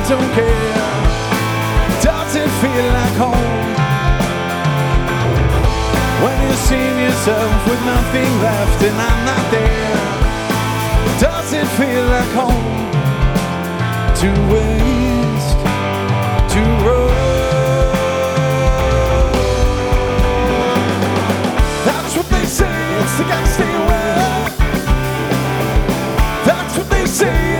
don't care. Does it feel like home? When you've seen yourself with nothing left and I'm not there, does it feel like home? To waste, to run. That's what they say, it's the gangsta way. That's what they say.